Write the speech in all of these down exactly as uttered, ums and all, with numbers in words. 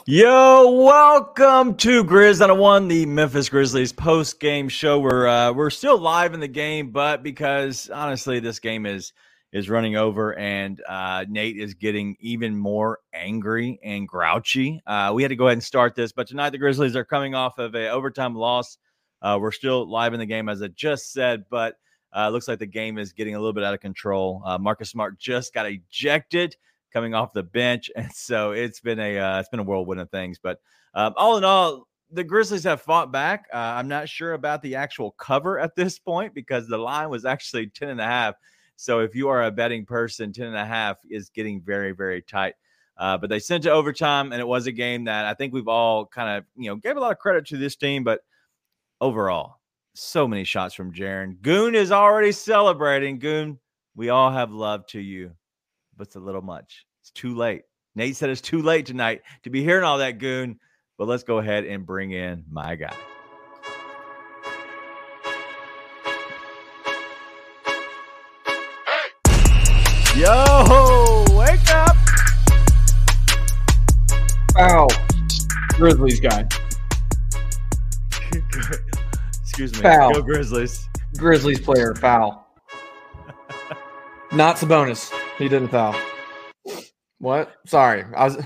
Yo, welcome to Grizz on a One, the Memphis Grizzlies post-game show. We're uh, we're still live in the game, but because honestly, this game is is running over, and uh, Nate is getting even more angry and grouchy. Uh, we had to go ahead and start this, but tonight the Grizzlies are coming off of an overtime loss. Uh, we're still live in the game, as I just said, but uh, looks like the game is getting a little bit out of control. Uh, Marcus Smart just got ejected coming off the bench, and so it's been a uh, it's been a whirlwind of things. But um, all in all, the Grizzlies have fought back. Uh, I'm not sure about the actual cover at this point because the line was actually ten and a half. So if you are a betting person, ten and a half is getting very, very tight. Uh, but they sent to overtime, and it was a game that I think we've all kind of you know gave a lot of credit to this team. But overall, so many shots from Jaren. Goon is already celebrating. Goon, we all have love to you, but it's a little much. It's too late. Nate said it's too late tonight to be hearing all that, Goon. But let's go ahead and bring in my guy. Yo, wake up. Foul. Grizzlies guy. Excuse me. Foul. Go Grizzlies. Grizzlies player, foul. Not Sabonis. He didn't foul. What? Sorry. I was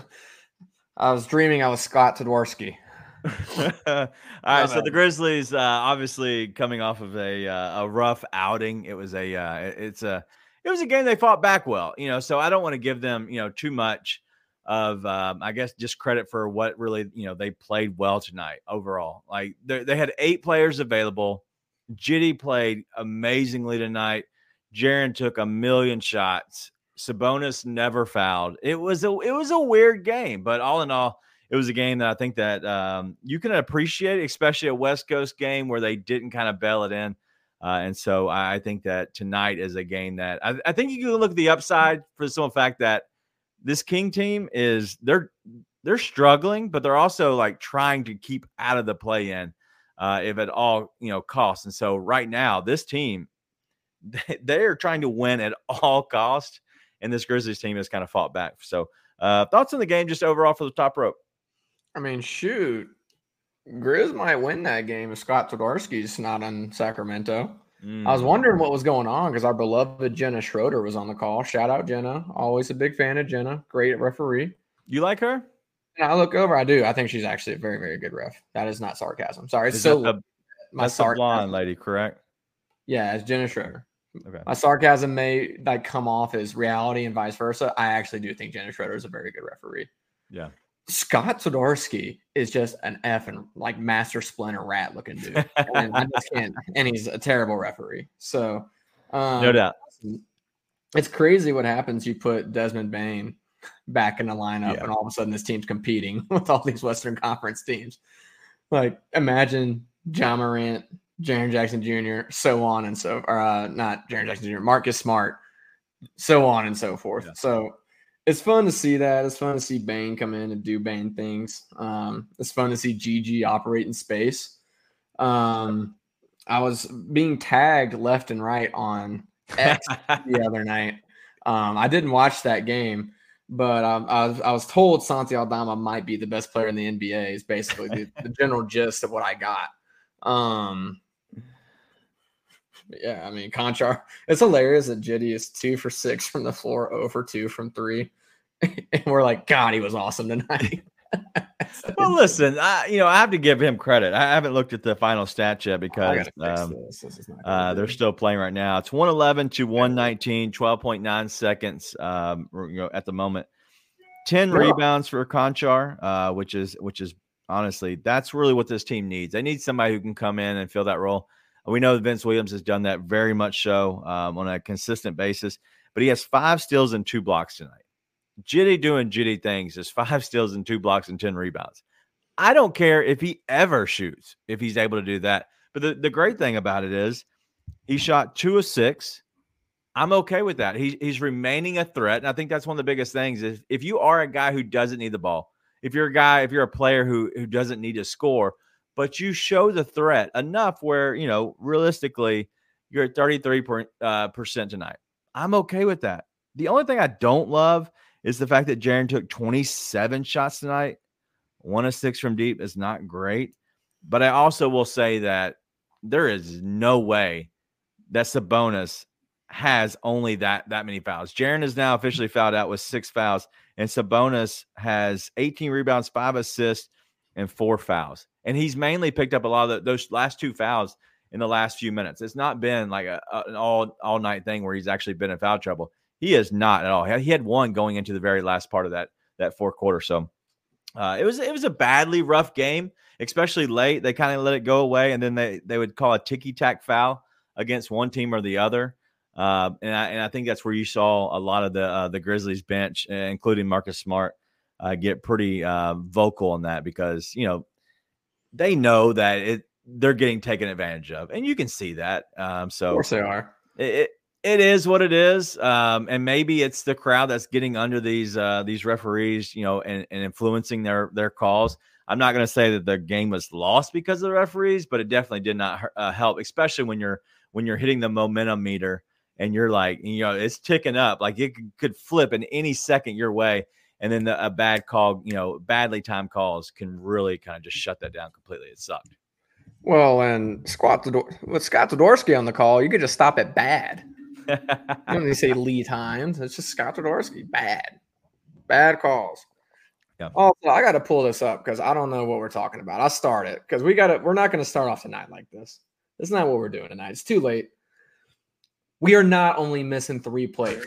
I was dreaming I was Scott Twarowski. All right, so the Grizzlies uh, obviously coming off of a uh, a rough outing. It was a uh, it's a it was a game they fought back well, you know. So I don't want to give them you know too much of um, I guess just credit for what really you know they played well tonight overall. Like they they had eight players available. Giddey played amazingly tonight. Jaren took a million shots. Sabonis never fouled. It was a it was a weird game, but all in all, it was a game that I think that um, you can appreciate, especially a West Coast game where they didn't kind of bail it in. Uh, and so I think that tonight is a game that I, I think you can look at the upside for the simple fact that this King team is they're they're struggling, but they're also like trying to keep out of the play-in uh, if at all you know costs. And so right now, this team they, they are trying to win at all costs. And this Grizzlies team has kind of fought back. So uh, thoughts on the game just overall for the top rope? I mean, shoot. Grizz might win that game if Scott Twarowski's not in Sacramento. Mm. I was wondering what was going on because our beloved Jenna Schroeder was on the call. Shout out, Jenna. Always a big fan of Jenna. Great referee. You like her? And I look over. I do. I think she's actually a very, very good ref. That is not sarcasm. Sorry. It's is so the, my that's sarcasm. The blonde lady, correct? Yeah, it's Jenna Schroeder. Okay. My sarcasm may like come off as reality and vice versa. I actually do think Jenna Schroeder is a very good referee. Yeah. Scott Twarowski is just an effing like master splinter rat looking dude. And I just can't. And he's a terrible referee. So um, no doubt. It's crazy what happens. You put Desmond Bane back in the lineup, yeah. and all of a sudden this team's competing with all these Western Conference teams. Like imagine Ja Morant, Jaren Jackson Junior, so on and so, or uh, not Jaren Jackson Junior, Marcus Smart, so on and so forth. Yeah. So it's fun to see that. It's fun to see Bane come in and do Bane things. Um, it's fun to see G G operate in space. Um, I was being tagged left and right on X the other night. Um, I didn't watch that game, but um, I, was, I was told Santi Aldama might be the best player in the N B A is basically the, the general gist of what I got. Um, yeah, I mean, Conchar, it's hilarious that Giddey is two for six from the floor, zero for two from three. And we're like, God, he was awesome tonight. Well, listen, I, you know, I have to give him credit. I haven't looked at the final stats yet because um, this. This is not uh, they're still playing right now. It's one eleven to one nineteen, twelve point nine seconds um, you know, at the moment. ten yeah. rebounds for Conchar, uh, which is, which is honestly, that's really what this team needs. They need somebody who can come in and fill that role. We know that Vince Williams has done that very much so um, on a consistent basis, but he has five steals and two blocks tonight. Giddey doing Giddey things is five steals and two blocks and ten rebounds. I don't care if he ever shoots, if he's able to do that. But the, the great thing about it is he shot two of six. I'm okay with that. He, he's remaining a threat. And I think that's one of the biggest things is if you are a guy who doesn't need the ball, if you're a guy, if you're a player who, who doesn't need to score, but you show the threat enough where, you know, realistically, you're at thirty-three percent uh, percent tonight. I'm okay with that. The only thing I don't love is the fact that Jaren took twenty-seven shots tonight. One of six from deep is not great. But I also will say that there is no way that Sabonis has only that that many fouls. Jaren is now officially fouled out with six fouls, and Sabonis has eighteen rebounds, five assists, and four fouls. And he's mainly picked up a lot of the, those last two fouls in the last few minutes. It's not been like a, a, an all all night thing where he's actually been in foul trouble. He is not at all. He had one going into the very last part of that that fourth quarter. So uh, it was it was a badly rough game, especially late. They kind of let it go away, and then they they would call a ticky tack foul against one team or the other. Uh, and I and I think that's where you saw a lot of the uh, the Grizzlies bench, uh, including Marcus Smart, uh, get pretty uh, vocal on that because you know they know that it they're getting taken advantage of, and you can see that. Um, so of course they are. It, it it is what it is, um, and maybe it's the crowd that's getting under these uh, these referees, you know, and, and influencing their their calls. I'm not going to say that the game was lost because of the referees, but it definitely did not uh, help, especially when you're when you're hitting the momentum meter. And you're like, you know, it's ticking up. Like it could flip in any second your way. And then the, a bad call, you know, badly timed calls can really kind of just shut that down completely. It sucked. Well, and Scott with Scott Todorski on the call, you could just stop at bad. You don't need to say Lee times. It's just Scott Todorski. Bad. Bad calls. Yeah. Also, I got to pull this up because I don't know what we're talking about. I'll start it because we got to, we're not going to start off tonight like this. That's not what we're doing tonight. It's too late. We are not only missing three players.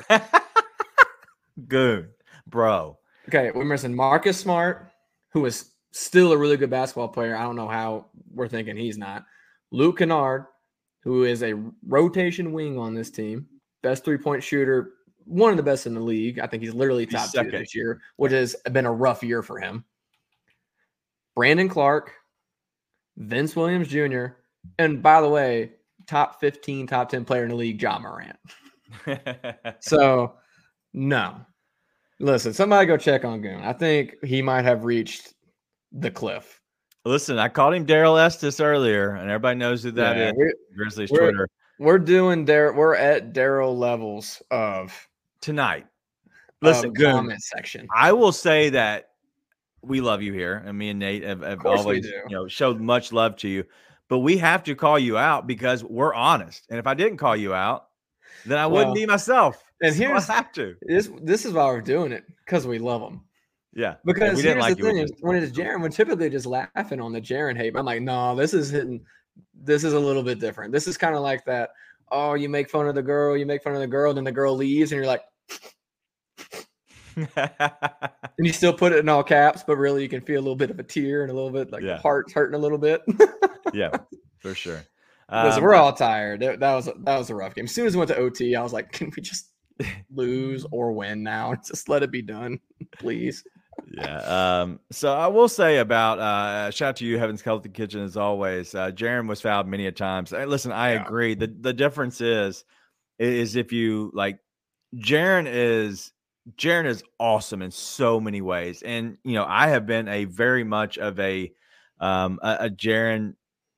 Good, bro. Okay, we're missing Marcus Smart, who is still a really good basketball player. I don't know how we're thinking he's not. Luke Kennard, who is a rotation wing on this team. Best three-point shooter, one of the best in the league. I think he's literally top he's two this year, which has been a rough year for him. Brandon Clark, Vince Williams Junior, and by the way, top fifteen, top ten player in the league, Ja Morant. So, no. Listen, somebody go check on Goon. I think he might have reached the cliff. Listen, I called him Daryl Estes earlier, and everybody knows who that yeah, is. We're, Grizzlies we're, Twitter. We're doing there. We're at Daryl levels of tonight. Listen, of comment section. I will say that we love you here, and me and Nate have, have always, you know, showed much love to you. But we have to call you out because we're honest. And if I didn't call you out, then I wouldn't well, be myself. And so here's I have to. This this is why we're doing it because we love them. Yeah. Because we here's didn't like the thing: is when it's Jaren, we're typically just laughing on the Jaren hate. I'm like, no, this is hitting. This is a little bit different. This is kind of like that. Oh, you make fun of the girl, you make fun of the girl, then the girl leaves, and you're like. And you still put it in all caps, but really you can feel a little bit of a tear and a little bit like yeah. the heart's hurting a little bit. Yeah, for sure. Um, we're all tired. That, that was that was a rough game. As soon as we went to O T, I was like, can we just lose or win now? Just let it be done, please. Yeah. Um, so I will say about uh, shout out to you, Heaven's Healthy Kitchen, as always. Uh, Jaren was fouled many a times. Hey, listen, I yeah. agree. The the difference is is if you like Jaren is Jaren is awesome in so many ways. And, you know, I have been a very much of a, um, a, a Jaren,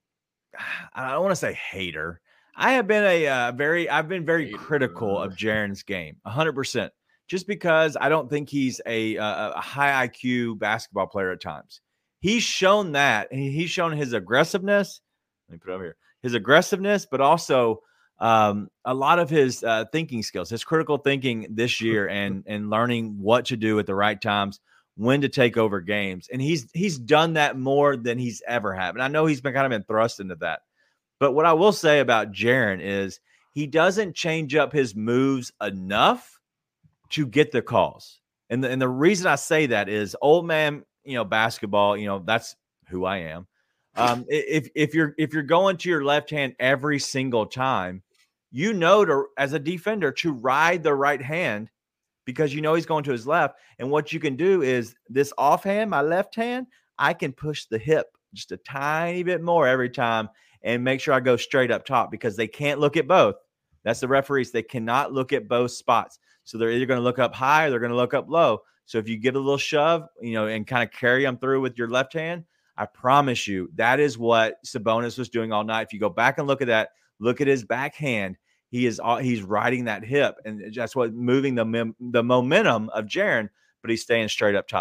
I don't want to say hater. I have been a uh, very, I've been very hater. critical of Jaren's game, a hundred percent, just because I don't think he's a, a, a high I Q basketball player at times. He's shown that, and he's shown his aggressiveness. Let me put it over here, his aggressiveness, but also Um, a lot of his uh, thinking skills, his critical thinking this year, and and learning what to do at the right times, when to take over games, and he's he's done that more than he's ever had. And I know he's been kind of been thrust into that. But what I will say about Jaren is he doesn't change up his moves enough to get the calls. And the, and the reason I say that is old man, you know, basketball, you know, that's who I am. Um, if if you're if you're going to your left hand every single time, you know, to, as a defender, to ride the right hand because you know he's going to his left. And what you can do is this offhand, my left hand, I can push the hip just a tiny bit more every time and make sure I go straight up top because they can't look at both. That's the referees. They cannot look at both spots. So they're either going to look up high or they're going to look up low. So if you give a little shove, you know, and kind of carry them through with your left hand, I promise you that is what Sabonis was doing all night. If you go back and look at that, look at his backhand. He is he's riding that hip, and that's what moving the the momentum of Jaren. But he's staying straight up top.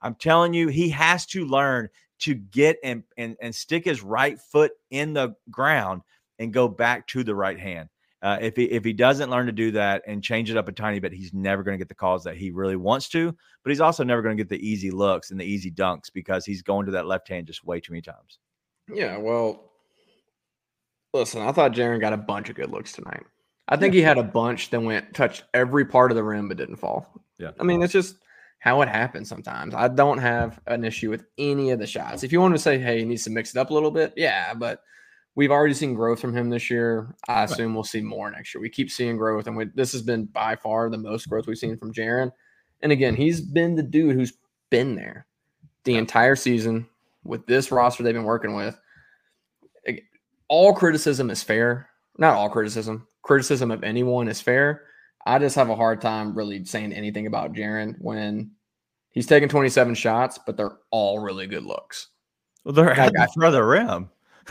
I'm telling you, he has to learn to get and, and, and stick his right foot in the ground and go back to the right hand. Uh, if he if he doesn't learn to do that and change it up a tiny bit, he's never going to get the calls that he really wants to. But he's also never going to get the easy looks and the easy dunks because he's going to that left hand just way too many times. Yeah, well, listen, I thought Jaren got a bunch of good looks tonight. I think yeah. he had a bunch that went touched every part of the rim but didn't fall. Yeah, I mean, it's just how it happens sometimes. I don't have an issue with any of the shots. If you want to say, hey, he needs to mix it up a little bit, yeah, but we've already seen growth from him this year. I assume right. we'll see more next year. We keep seeing growth, and we, this has been by far the most growth we've seen from Jaren. And again, he's been the dude who's been there the entire season with this roster they've been working with. All criticism is fair. Not all criticism. Criticism of anyone is fair. I just have a hard time really saying anything about Jaren when he's taking twenty-seven shots, but they're all really good looks. Well, they're at the front of the rim.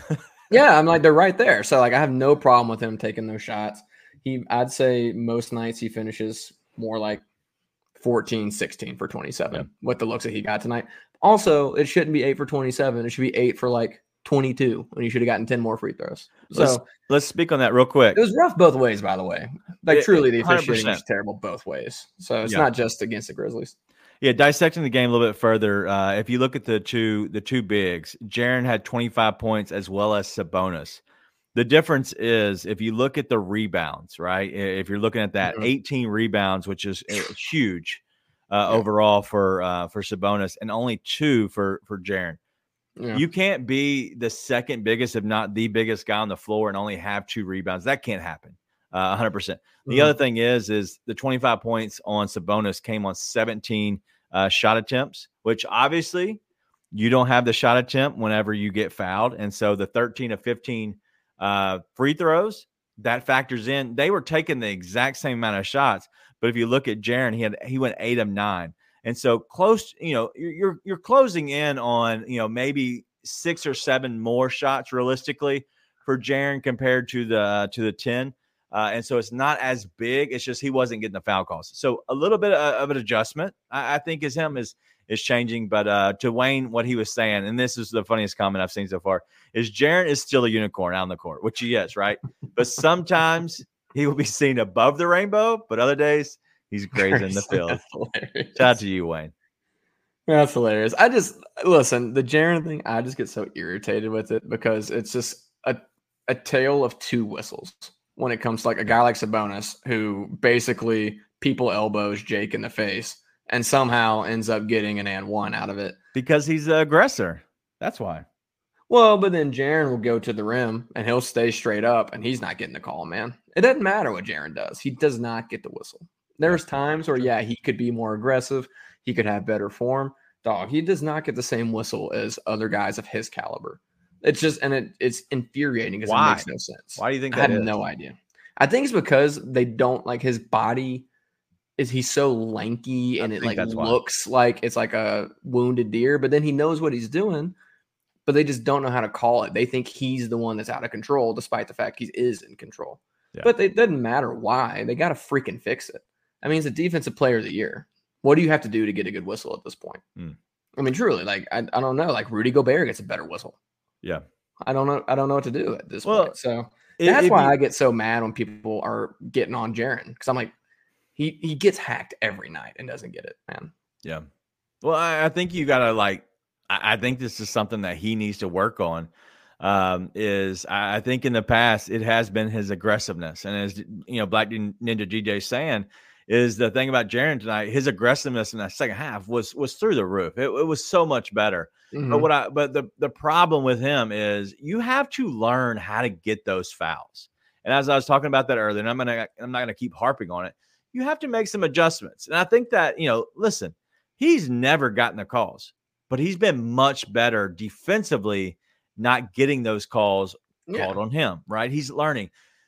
Yeah, I'm like, they're right there. So, like, I have no problem with him taking those shots. He, I'd say most nights he finishes more like fourteen, sixteen for twenty-seven yeah. with the looks that he got tonight. Also, it shouldn't be eight for twenty-seven. It should be eight for like twenty-two, and you should have gotten ten more free throws. So let's, let's speak on that real quick. It was rough both ways, by the way. Like, it, truly, the officiating was terrible both ways. So it's yeah. not just against the Grizzlies. Yeah, dissecting the game a little bit further, uh, if you look at the two the two bigs, Jaren had twenty-five points as well as Sabonis. The difference is if you look at the rebounds, right? If you're looking at that, mm-hmm. eighteen rebounds, which is huge uh, yeah. overall for uh, for Sabonis, and only two for for Jaren. Yeah. You can't be the second biggest, if not the biggest guy on the floor, and only have two rebounds. That can't happen. Uh, one hundred percent. The mm-hmm. other thing is, is the twenty-five points on Sabonis came on seventeen uh, shot attempts, which obviously you don't have the shot attempt whenever you get fouled. And so the thirteen of fifteen uh, free throws, that factors in. They were taking the exact same amount of shots. But if you look at Jaren, he had he went eight of nine. And so close, you know, you're you're closing in on, you know, maybe six or seven more shots realistically for Jaren compared to the to the ten. Uh, and so it's not as big. It's just he wasn't getting the foul calls. So a little bit of, of an adjustment, I, I think, is him is is changing. But uh, to Wayne, what he was saying, and this is the funniest comment I've seen so far, is Jaren is still a unicorn out on the court, which he is, right? But sometimes he will be seen above the rainbow, but other days he's grazing the field. Shout out to you, Wayne. That's hilarious. I just listen, the Jaren thing, I just get so irritated with it because it's just a, a tale of two whistles. When it comes to like a guy like Sabonis, who basically people elbows Jake in the face and somehow ends up getting an and one out of it. Because he's the aggressor. That's why. Well, but then Jaren will go to the rim and he'll stay straight up and he's not getting the call, man. It doesn't matter what Jaren does. He does not get the whistle. There's times where, yeah, he could be more aggressive. He could have better form. Dog, he does not get the same whistle as other guys of his caliber. It's just, and it, it's infuriating because it makes no sense. Why do you think that I have is? no idea. I think it's because they don't like his body is he's so lanky and it like looks why. like it's like a wounded deer, but then he knows what he's doing, but they just don't know how to call it. They think he's the one that's out of control, despite the fact he is in control. Yeah. But it doesn't matter why. They got to freaking fix it. I mean, it's a defensive player of the year. What do you have to do to get a good whistle at this point? Mm. I mean, truly, like, I, I don't know. Like, Rudy Gobert gets a better whistle. Yeah. I don't know. I don't know what to do at this well, point. So it, that's why you, I get so mad when people are getting on Jaren. Because I'm like, he he gets hacked every night and doesn't get it, man. Yeah. Well, I, I think you got to, like, I, I think this is something that he needs to work on. Um, is I, I think in the past it has been his aggressiveness. And as, you know, Black Ninja G J saying, is the thing about Jaren tonight, his aggressiveness in that second half was was through the roof. It, it was so much better. Mm-hmm. But what I but the, the problem with him is you have to learn how to get those fouls. And as I was talking about that earlier, and I'm gonna I'm not gonna keep harping on it, you have to make some adjustments. And I think that, you know, listen, he's never gotten the calls, but he's been much better defensively, not getting those calls yeah. called on him, right? He's learning.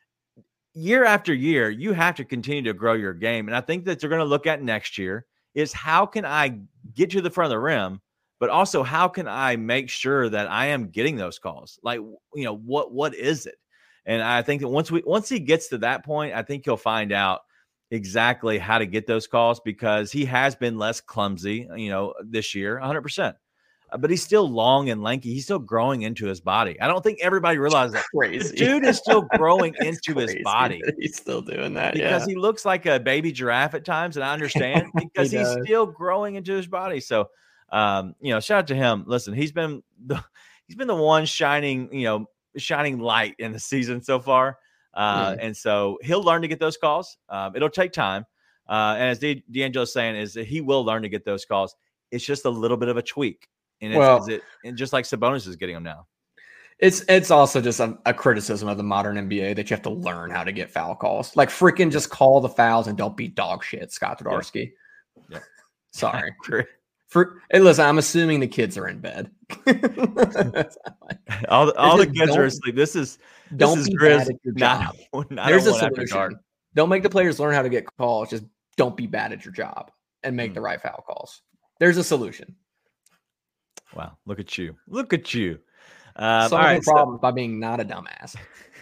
Year after year, you have to continue to grow your game. And I think that they're going to look at next year is how can I get to the front of the rim, but also how can I make sure that I am getting those calls? Like, you know, what what is it? And I think that once we once he gets to that point, I think he'll find out exactly how to get those calls because he has been less clumsy, you know, this year, one hundred percent. But he's still long and lanky. He's still growing into his body. I don't think everybody realizes that. Crazy. This dude is still growing into his body. He's still doing that because yeah. he looks like a baby giraffe at times, and I understand because he he's does. still growing into his body. So, um, you know, shout out to him. Listen, he's been the he's been the one shining, you know, shining light in the season so far, uh, yeah. and so he'll learn to get those calls. Um, it'll take time, uh, and as D- D'Angelo's saying, is that he will learn to get those calls. It's just a little bit of a tweak. And it's, well, is it, and just like Sabonis is getting them now. It's it's also just a, a criticism of the modern N B A that you have to learn how to get foul calls. Like freaking just call the fouls and don't be dog shit, Scott Twarowski. Yeah. Sorry. For hey, listen, I'm assuming the kids are in bed. all the, all the kids are asleep. This is this don't is be Grizz, bad at your not, job. not There's a solution. Don't make the players learn how to get calls. Just don't be bad at your job and make mm. the right foul calls. There's a solution. Wow, look at you. Look at you. Um, Solving all right, problems so, by being not a dumbass.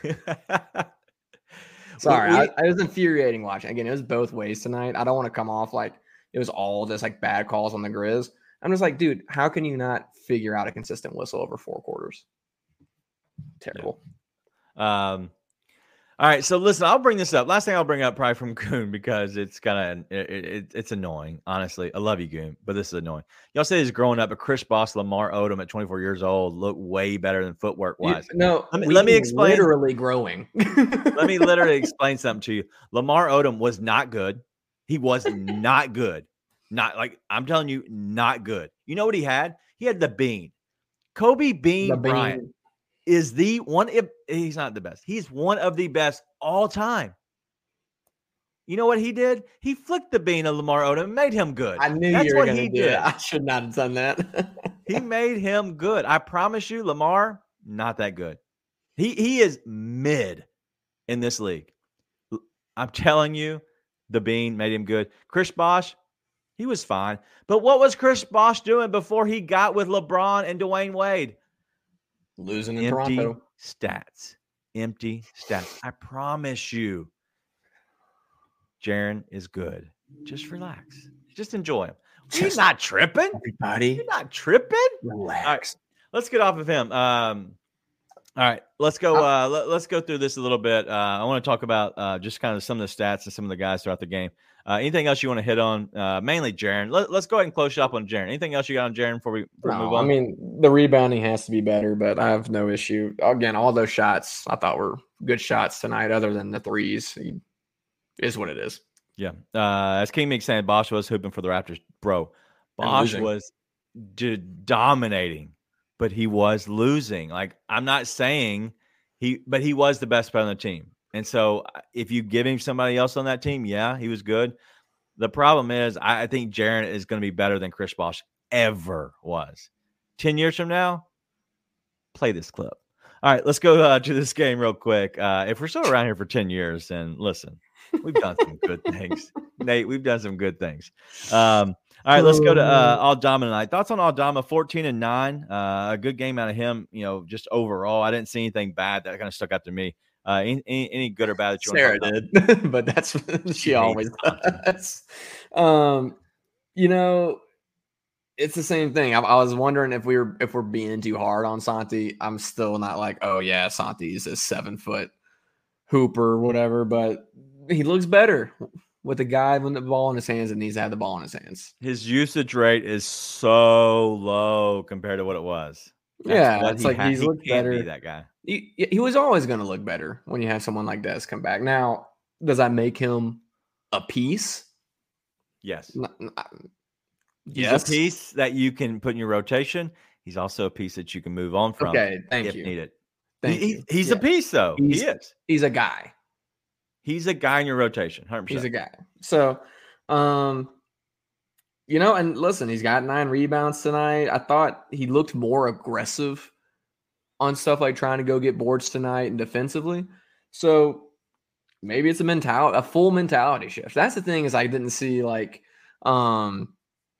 Sorry, we, I, I was infuriating watching. Again, it was both ways tonight. I don't want to come off like it was all this like bad calls on the Grizz. I'm just like, dude, how can you not figure out a consistent whistle over four quarters? Terrible. Yeah. Um, all right, so listen, I'll bring this up. Last thing I'll bring up probably from Goon because it's kind of it, it, it's annoying. Honestly, I love you, Goon, but this is annoying. Y'all say he's growing up, but Chris Bosh, Lamar Odom at twenty-four years old look way better than footwork wise. You, no, let me, let me explain. Literally growing. Let me literally explain something to you. Lamar Odom was not good. He was not good. Not like I'm telling you, not good. You know what he had? He had the bean. Kobe Bean, the bean. Bryant is the one. If he's not the best, he's one of the best all time. You know what he did? He flicked the bean of Lamar Odom and made him good. I knew That's you were what he do did. It. I should not have done that. He made him good. I promise you, Lamar, not that good. He he is mid in this league. I'm telling you, the bean made him good. Chris Bosh, he was fine. But what was Chris Bosh doing before he got with LeBron and Dwayne Wade? Losing in Empty Toronto. stats. Empty stats. I promise you, Jaren is good. Just relax. Just enjoy him. He's not tripping. Everybody. He's not tripping. Relax. All right, let's get off of him. Um, all right, let's go. Uh, let, let's go through this a little bit. Uh, I want to talk about uh, just kind of some of the stats and some of the guys throughout the game. Uh, anything else you want to hit on? Uh, mainly Jaren. Let, let's go ahead and close shop on Jaren. Anything else you got on Jaren before we, before no, we move on? I mean, the rebounding has to be better, but I have no issue. Again, all those shots I thought were good shots tonight, other than the threes. He is what it is. Yeah. Uh, as King Meek saying, Bosh was hooping for the Raptors. Bro, Bosh was d- dominating, but he was losing. Like, I'm not saying he, but he was the best player on the team. And so if you give him somebody else on that team, yeah, he was good. The problem is I, I think Jaren is going to be better than Chris Bosh ever was. Ten years from now, play this clip. All right, let's go uh, to this game real quick. Uh, if we're still around here for ten years, then listen, we've done some good things. Nate, we've done some good things. Um, all right, let's go to uh, Aldama tonight. Thoughts on Aldama, fourteen and nine. Uh, a good game out of him, you know, just overall. I didn't see anything bad that kind of stuck out to me. Uh, any, any good or bad that you Sarah want to talk did, but that's what she always does. Um, you know, it's the same thing. I, I was wondering if we were if we're being too hard on Santi. I'm still not like, oh yeah, Santi's a seven foot hooper or whatever, but he looks better with the guy with the ball in his hands and needs to have the ball in his hands. His usage rate is so low compared to what it was. That's yeah, it's he like ha- he's he looked can't better. Be that guy. He, he was always going to look better when you have someone like Des come back. Now, does that make him a piece? Yes. Not, not, He's yes. a piece that you can put in your rotation. He's also a piece that you can move on from. Okay, thank if you. needed. Thank he, you. He's yeah. a piece, though. He's, he is. He's a guy. He's a guy in your rotation. one hundred percent. He's a guy. So, um, you know, and listen, he's got nine rebounds tonight. I thought he looked more aggressive on stuff like trying to go get boards tonight and defensively. So maybe it's a mentality, a full mentality shift. That's the thing is I didn't see like, um,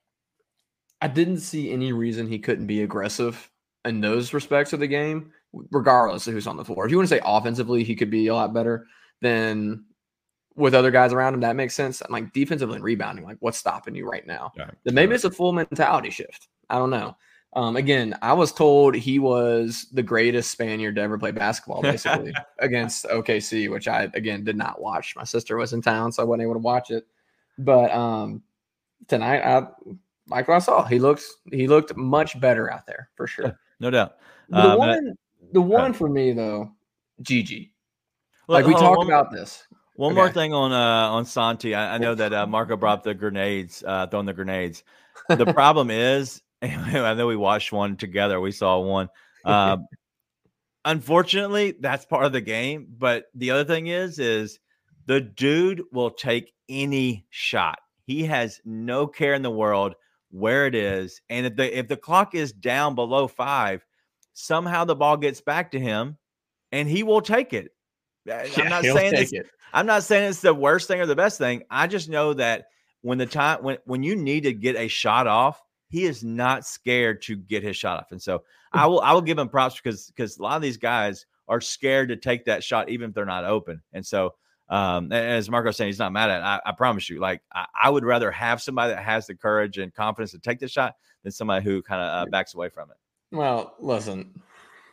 I didn't see any reason he couldn't be aggressive in those respects of the game, regardless of who's on the floor. If you want to say offensively, he could be a lot better, then with other guys around him, that makes sense. I'm like defensively and rebounding, like what's stopping you right now? Yeah, then maybe right. it's a full mentality shift. I don't know. Um, again, I was told he was the greatest Spaniard to ever play basketball, basically against O K C, which I again did not watch. My sister was in town, so I wasn't able to watch it. But um, tonight, I like what I saw. He looked he looked much better out there for sure. No doubt. But the Um, one, the one for me though, Gigi. well, Like we hold on, talked one, about this. One Okay. more thing on uh, on Santi. I, I know that uh, Marco brought up the grenades, uh, throwing the grenades. The problem is, I know we watched one together. We saw one. Um, unfortunately, that's part of the game. But the other thing is, is the dude will take any shot. He has no care in the world where it is, and if the if the clock is down below five, somehow the ball gets back to him, and he will take it. Yeah, I'm not he'll saying take this. it. I'm not saying it's the worst thing or the best thing. I just know that when the time when when you need to get a shot off, he is not scared to get his shot off. And so I will I will give him props because because a lot of these guys are scared to take that shot even if they're not open. And so um, as Marco's saying, he's not mad at it. I, I promise you, like I, I would rather have somebody that has the courage and confidence to take the shot than somebody who kind of uh, backs away from it. Well, listen.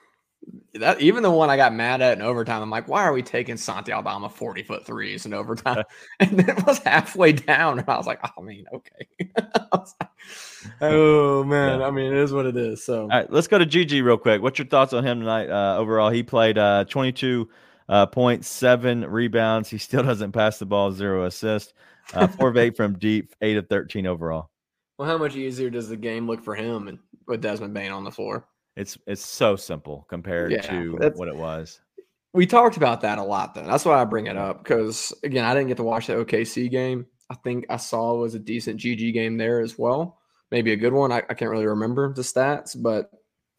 That even the one I got mad at in overtime, I'm like, why are we taking Santi Aldama forty foot threes in overtime? And then it was halfway down, and I was like, oh, I mean, okay. like, oh man, yeah. I mean, it is what it is. So, all right, let's go to Gigi real quick. What's your thoughts on him tonight? Uh, overall, he played uh, twenty-two point seven rebounds. He still doesn't pass the ball, zero assists, uh, four of eight from deep, eight of thirteen overall. Well, how much easier does the game look for him and with Desmond Bane on the floor? It's it's so simple compared yeah, to what it was. We talked about that a lot, though. That's why I bring it up because, again, I didn't get to watch the O K C game. I think I saw it was a decent G G game there as well. Maybe a good one. I, I can't really remember the stats, but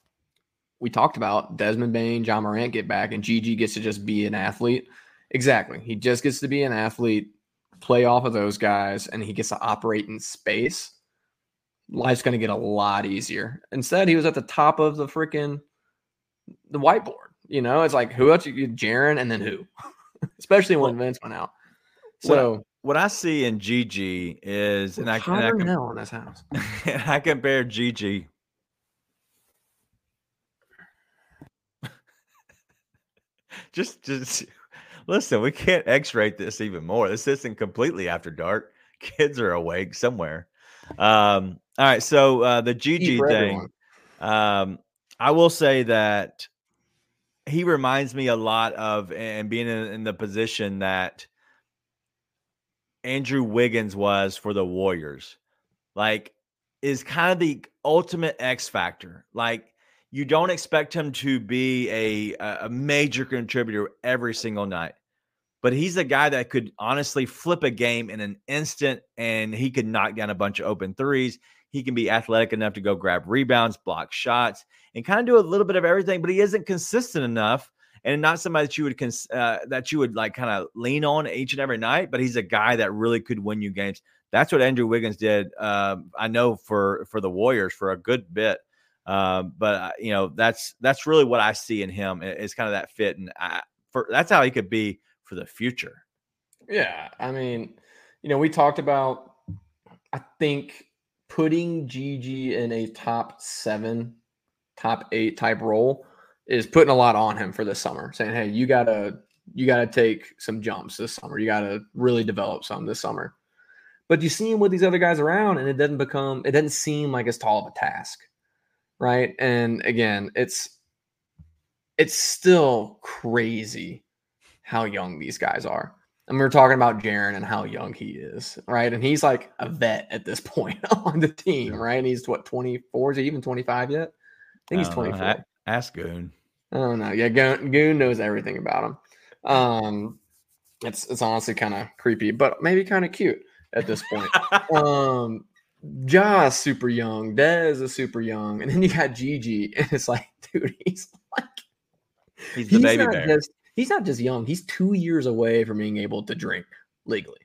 we talked about Desmond Bane, Ja Morant get back, and G G gets to just be an athlete. Exactly. He just gets to be an athlete, play off of those guys, and he gets to operate in space. Life's going to get a lot easier. Instead, he was at the top of the freaking the whiteboard. You know, it's like, who else? You Jaren, and then who? Especially when well, Vince went out. So what, what I see in Gigi is, and I, and I, com- in this house. and I compare Gigi. just, just listen. We can't X-rate this even more. This isn't completely after dark. Kids are awake somewhere. Um, all right, so uh, the Gigi thing, um, I will say that he reminds me a lot of, and being in, in the position that Andrew Wiggins was for the Warriors, like, is kind of the ultimate X factor. Like, you don't expect him to be a a major contributor every single night. But he's a guy that could honestly flip a game in an instant, and he could knock down a bunch of open threes. He can be athletic enough to go grab rebounds, block shots, and kind of do a little bit of everything. But he isn't consistent enough, and not somebody that you would cons- uh, that you would like kind of lean on each and every night. But he's a guy that really could win you games. That's what Andrew Wiggins did. Um, I know for for the Warriors for a good bit. Um, but uh, you know that's that's really what I see in him is kind of that fit, and I, for that's how he could be for the future. Yeah, I mean, you know, we talked about, I think, putting Gigi in a top seven, top eight type role is putting a lot on him for this summer, saying, hey, you gotta you gotta take some jumps this summer. You gotta really develop some this summer. But you see him with these other guys around, and it doesn't become it doesn't seem like as tall of a task. Right. And again, it's it's still crazy how young these guys are. And we were talking about Jaren and how young he is, right? And he's like a vet at this point on the team, right? And he's what, twenty-four? Is he even twenty-five yet? I think he's twenty-four. Know. Ask Goon. I don't know. Yeah, Goon, Goon knows everything about him. Um, it's it's honestly kind of creepy, but maybe kind of cute at this point. um, Ja's super young. Dez is super young. And then you got Gigi, and it's like, dude, he's like he's the he's baby not bear. Just, he's not just young. He's two years away from being able to drink legally.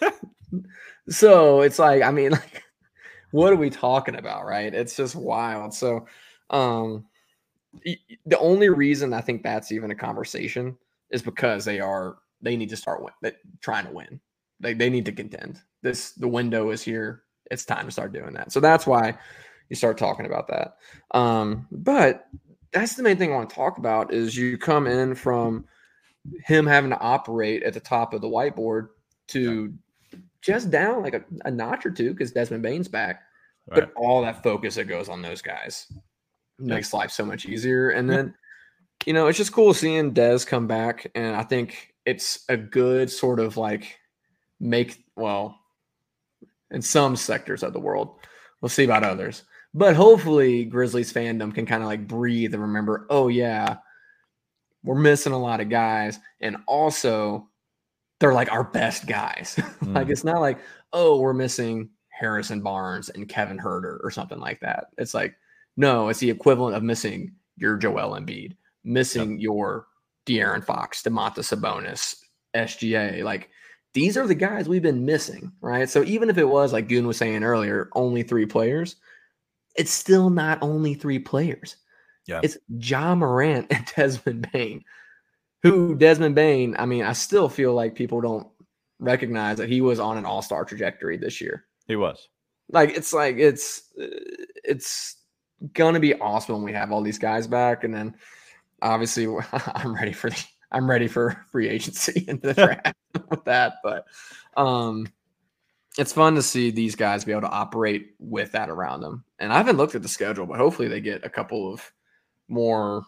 So it's like, I mean, like, what are we talking about, right? It's just wild. So um, the only reason I think that's even a conversation is because they are they need to start win, trying to win. They they need to contend. This the window is here. It's time to start doing that. So that's why you start talking about that. Um, but that's the main thing I want to talk about is you come in from him having to operate at the top of the whiteboard to just down like a, a notch or two because Desmond Bane's back. Right. But all that focus that goes on those guys makes life so much easier. And then, you know, it's just cool seeing Dez come back. And I think it's a good sort of like make, well, in some sectors of the world, we'll see about others. But hopefully Grizzlies fandom can kind of like breathe and remember, oh, yeah, we're missing a lot of guys. And also, they're like our best guys. Mm. Like, it's not like, oh, we're missing Harrison Barnes and Kevin Huerter or something like that. It's like, no, it's the equivalent of missing your Joel Embiid, missing yep. your De'Aaron Fox, DeMontis Sabonis, S G A. Like, these are the guys we've been missing, right? So even if it was, like Goon was saying earlier, only three players, it's still not only three players. Yeah. It's Ja Morant and Desmond Bane, who Desmond Bane, I mean, I still feel like people don't recognize that he was on an all-star trajectory this year. He was. Like, it's like, it's, it's going to be awesome when we have all these guys back. And then obviously I'm ready for the, I'm ready for free agency and the draft with that. But um, it's fun to see these guys be able to operate with that around them. And I haven't looked at the schedule, but hopefully they get a couple of more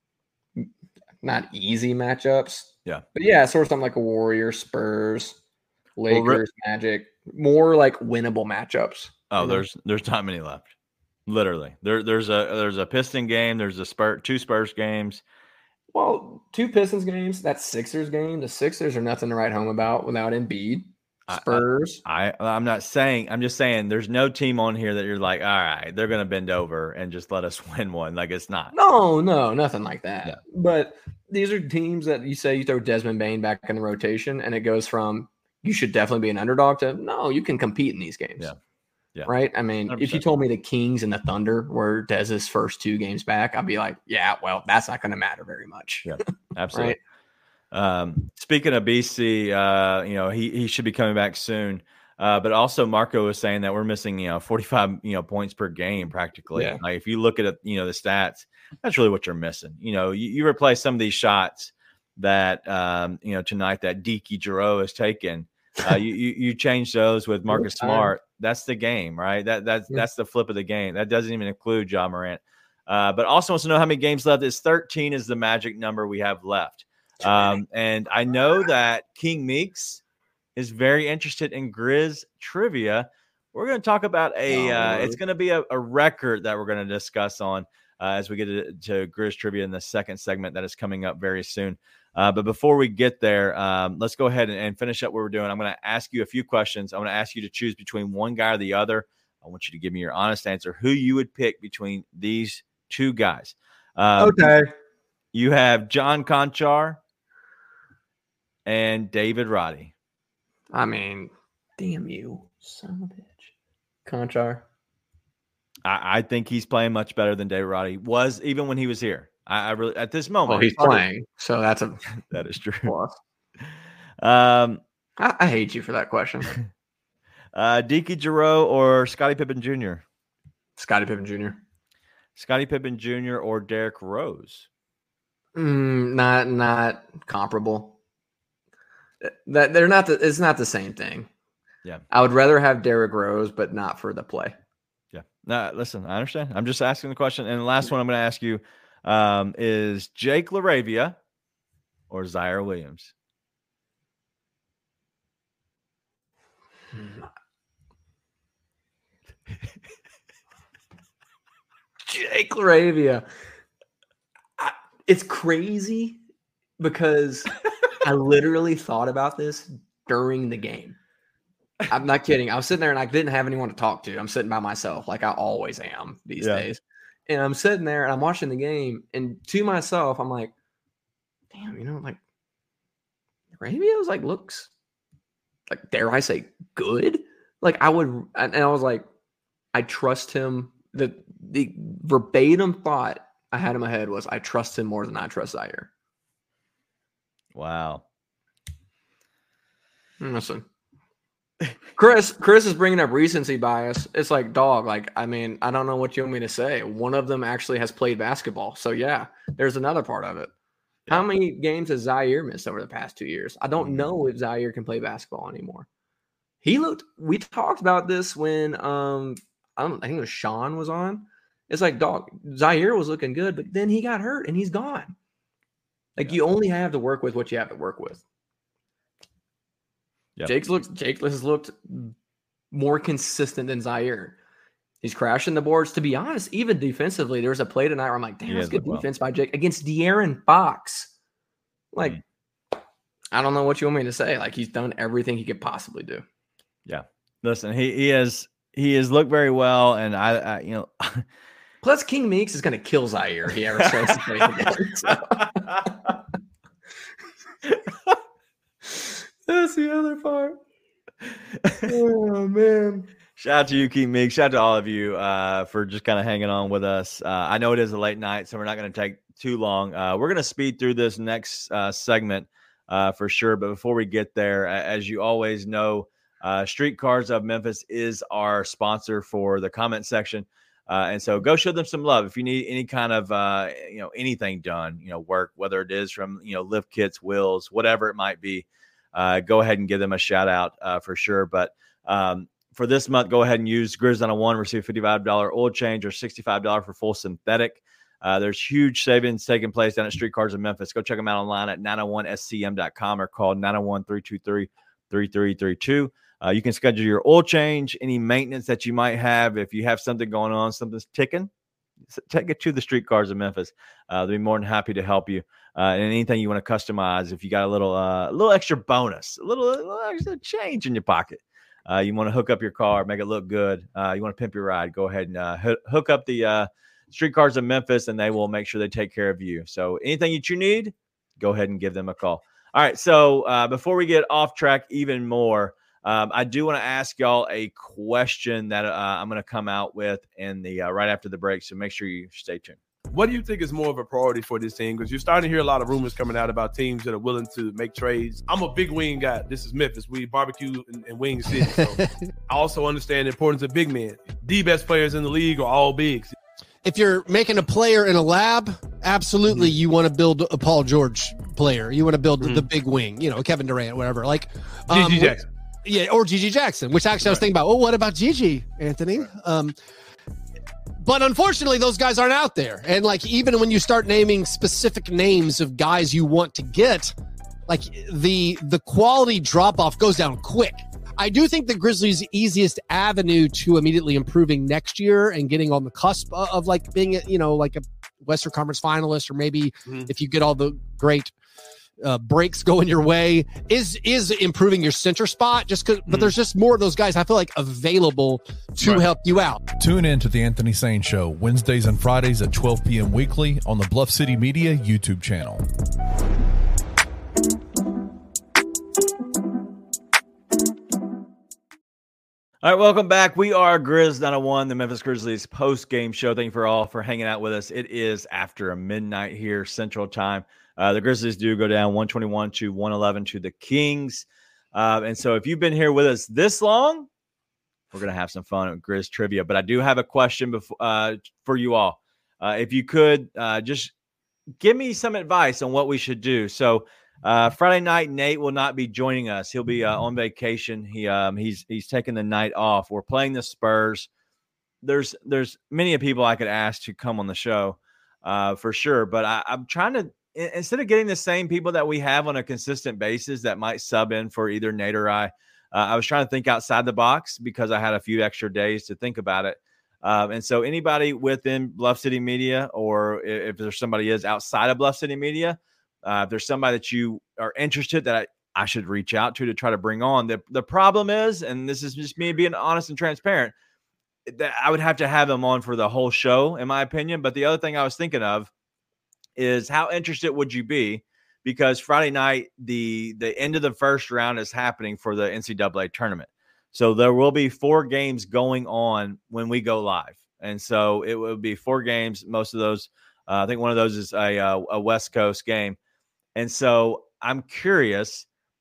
not easy matchups. Yeah. But yeah, sort of something like a Warriors, Spurs, Lakers, well, Rip- Magic, more like winnable matchups. Oh, there's there's not many left. Literally. There there's a there's a Piston game, there's a Spurs two Spurs games. Well, two Pistons games, that Sixers game. The Sixers are nothing to write home about without Embiid. Spurs. I, I I'm not saying I'm just saying there's no team on here that you're like, all right, they're gonna bend over and just let us win one. Like, it's not. No, no, nothing like that. Yeah. But these are teams that you say you throw Desmond Bane back in the rotation, and it goes from you should definitely be an underdog to no, you can compete in these games. Yeah. Yeah. Right. I mean, one hundred percent. If you told me the Kings and the Thunder were Dez's first two games back, I'd be like, yeah, well, that's not going to matter very much. Yeah, absolutely. Right? Um, speaking of B C, uh, you know, he, he should be coming back soon. Uh, but also Marco was saying that we're missing, you know, forty-five, you know, points per game practically. Yeah. Like, if you look at it, you know, the stats, that's really what you're missing. You know, you, you replace some of these shots that, um, you know, tonight that Deke Giroux has taken. Uh, you, you you change those with Marcus Smart. That's the game, right? That that's yeah. that's the flip of the game. That doesn't even include Ja Morant. Uh, but also wants to know how many games left. Is thirteen is the magic number we have left. Um, and I know that King Meeks is very interested in Grizz trivia. We're going to talk about a. Uh, it's going to be a, a record that we're going to discuss on uh, as we get to, to Grizz trivia in the second segment that is coming up very soon. Uh, but before we get there, um, let's go ahead and, and finish up what we're doing. I'm going to ask you a few questions. I'm going to ask you to choose between one guy or the other. I want you to give me your honest answer, who you would pick between these two guys. Um, okay. You have John Konchar and David Roddy. I mean, damn you, son of a bitch. Konchar. I, I think he's playing much better than David Roddy was, even when he was here. I, I really, at this moment, well, he's playing, so that's a that is true. Plus. Um, I, I hate you for that question. uh, Deke Giroux or Scottie Pippen Junior Scottie Pippen Junior Scottie Pippen Junior or Derrick Rose? Mm, not not comparable. That they're not. The, it's not the same thing. Yeah, I would rather have Derrick Rose, but not for the play. Yeah. No, listen, I understand. I'm just asking the question. And the last one I'm going to ask you. Um, is Jake LaRavia or Zaire Williams? Jake LaRavia. I, it's crazy because I literally thought about this during the game. I'm not kidding. I was sitting there and I didn't have anyone to talk to. I'm sitting by myself like I always am these yeah. days. And I'm sitting there and I'm watching the game, and to myself, I'm like, damn, you know, like, Rabios, like, looks, like, dare I say, good? Like, I would, and I was like, I trust him. The, the verbatim thought I had in my head was, I trust him more than I trust Zaire. Wow. Listen, Chris, Chris is bringing up recency bias. It's like, dog, like, I mean, I don't know what you want me to say. One of them actually has played basketball. So, yeah, there's another part of it. Yeah. How many games has Zaire missed over the past two years? I don't know if Zaire can play basketball anymore. He looked, we talked about this when, um, I, don't, I think it was Sean was on. It's like, dog, Zaire was looking good, but then he got hurt and he's gone. Like, yeah. You only have to work with what you have to work with. Yep. Jake's looked, Jake has looked more consistent than Zaire. He's crashing the boards. To be honest, even defensively, there was a play tonight where I'm like, damn, that's good defense well. by Jake against De'Aaron Fox. Like, mm. I don't know what you want me to say. Like, he's done everything he could possibly do. Yeah. Listen, he he has he has looked very well, and I, I you know. Plus, King Meeks is going to kill Zaire if he ever starts to play again. So. That's the other part. Oh, man. Shout out to you, King Meeks. Shout out to all of you uh, for just kind of hanging on with us. Uh, I know it is a late night, so we're not going to take too long. Uh, we're going to speed through this next uh, segment uh, for sure. But before we get there, as you always know, uh, Street Cars of Memphis is our sponsor for the comment section. Uh, and so go show them some love. If you need any kind of, uh, you know, anything done, you know, work, whether it is from, you know, lift kits, wheels, whatever it might be, uh, go ahead and give them a shout out uh, for sure. But um, for this month, go ahead and use Grizz nine oh one, receive fifty-five dollars oil change or sixty-five dollars for full synthetic. Uh, there's huge savings taking place down at Street Cars of Memphis. Go check them out online at nine oh one S C M dot com or call nine oh one, three two three, three three three two. Uh, you can schedule your oil change, any maintenance that you might have. If you have something going on, something's ticking, take it to the Street Cars of Memphis. Uh, they'll be more than happy to help you. Uh, and anything you want to customize, if you got a little, uh, a little extra bonus, a little, a little extra change in your pocket, uh, you want to hook up your car, make it look good. Uh, you want to pimp your ride, go ahead and uh, h- hook up the uh, Street Cars of Memphis, and they will make sure they take care of you. So anything that you need, go ahead and give them a call. All right. So uh, before we get off track even more, Um, I do want to ask y'all a question that uh, I'm going to come out with in the uh, right after the break. So make sure you stay tuned. What do you think is more of a priority for this team? Because you're starting to hear a lot of rumors coming out about teams that are willing to make trades. I'm a big wing guy. This is Memphis. We barbecue in, in Wing City. So I also understand the importance of big men. The best players in the league are all bigs. If you're making a player in a lab, absolutely mm-hmm. you want to build a Paul George player. You want to build mm-hmm. the big wing, you know, Kevin Durant, whatever. Like um, G G Jackson. Yeah, or Gigi Jackson, which actually I was thinking about. Oh, what about Gigi, Anthony? Um, but unfortunately, those guys aren't out there. And like, even when you start naming specific names of guys you want to get, like the the quality drop off goes down quick. I do think the Grizzlies' easiest avenue to immediately improving next year and getting on the cusp of, of like being, you know, like a Western Conference finalist, or maybe mm-hmm. if you get all the great Uh, breaks going your way, is is improving your center spot, just because, but there's just more of those guys I feel like available to right. help you out. Tune in to the Anthony Sane Show Wednesdays and Fridays at twelve p.m. weekly on the Bluff City Media YouTube channel. All right, welcome back. We are Grizz nine oh one, the Memphis Grizzlies post-game show. Thank you for all for hanging out with us. It is after a midnight here, Central Time. Uh, the Grizzlies do go down one twenty-one to one eleven to the Kings. Uh, and so if you've been here with us this long, we're going to have some fun at Grizz Trivia. But I do have a question before, uh, for you all. Uh, if you could uh, just give me some advice on what we should do. So uh, Friday night, Nate will not be joining us. He'll be uh, on vacation. He um, He's he's taking the night off. We're playing the Spurs. There's, there's many people I could ask to come on the show uh, for sure. But I, I'm trying to, instead of getting the same people that we have on a consistent basis that might sub in for either Nate or I, uh, I was trying to think outside the box because I had a few extra days to think about it. Um, and so anybody within Bluff City Media, or if, if there's somebody is outside of Bluff City Media, uh, if there's somebody that you are interested that I, I should reach out to to try to bring on. The, the problem is, and this is just me being honest and transparent, that I would have to have them on for the whole show, in my opinion. But the other thing I was thinking of is how interested would you be? Because Friday night, the the end of the first round is happening for the N C double A tournament. So there will be four games going on when we go live. And so it will be four games. Most of those, uh, I think one of those is a, uh, a West Coast game. And so I'm curious,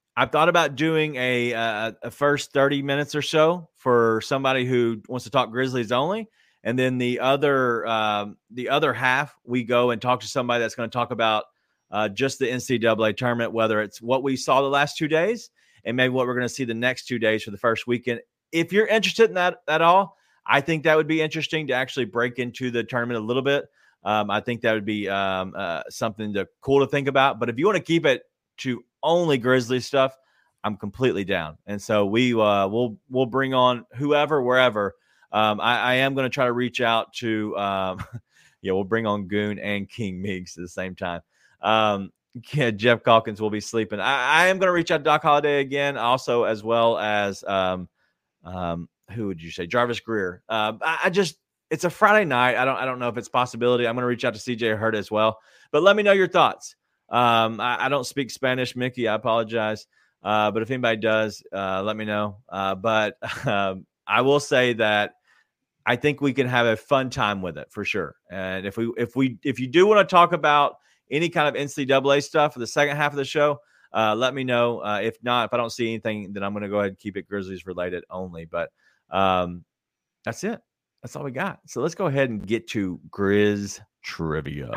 I've thought about doing a, a a first thirty minutes or so for somebody who wants to talk Grizzlies only, and then the other um, the other half we go and talk to somebody that's going to talk about uh, just the N C double A tournament, whether it's what we saw the last two days and maybe what we're going to see the next two days for the first weekend. If you're interested in that at all, I think that would be interesting to actually break into the tournament a little bit. Um, I think that would be um, uh, something to, cool to think about. But if you want to keep it to only Grizzlies stuff, I'm completely down. And so we uh, we'll we'll bring on whoever, wherever. Um, I, I am going to try to reach out to um, yeah, we'll bring on Goon and King Meigs at the same time. Um, yeah, Jeff Calkins will be sleeping. I, I am going to reach out to Doc Holliday again, also as well as um, um, who would you say, Jarvis Greer. Uh, I, I just it's a Friday night. I don't I don't know if it's a possibility. I'm going to reach out to C J Hurd as well. But let me know your thoughts. Um, I, I don't speak Spanish, Mickey. I apologize. Uh, but if anybody does, uh, let me know. Uh, but um, I will say that I think we can have a fun time with it for sure. And if we, if we, if you do want to talk about any kind of N C double A stuff for the second half of the show, uh, let me know. Uh, if not, if I don't see anything, then I'm going to go ahead and keep it Grizzlies related only. But um, that's it. That's all we got. So let's go ahead and get to Grizz trivia.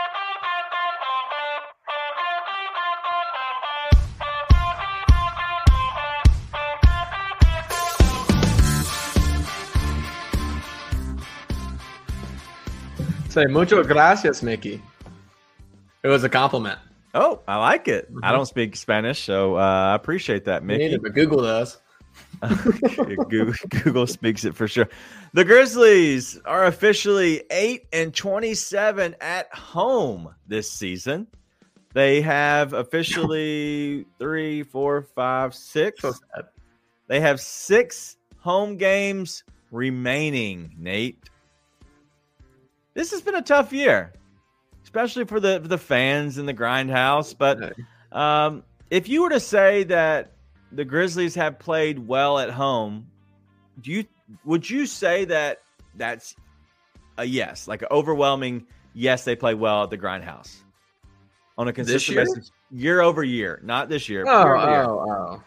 Say mucho gracias, Mickey. It was a compliment. Oh, I like it. Mm-hmm. I don't speak Spanish, so uh, I appreciate that, Mickey. Neither, but Google does. Google, Google speaks it for sure. The Grizzlies are officially eight and twenty-seven at home this season. They have officially three, four, five, six. So sad. They have six home games remaining, Nate. This has been a tough year, especially for the for the fans in the Grindhouse. But um, if you were to say that the Grizzlies have played well at home, do you would you say that that's a yes, like an overwhelming yes? They play well at the Grindhouse on a consistent year? basis, year over year, not this year. Oh, year over year. oh, oh.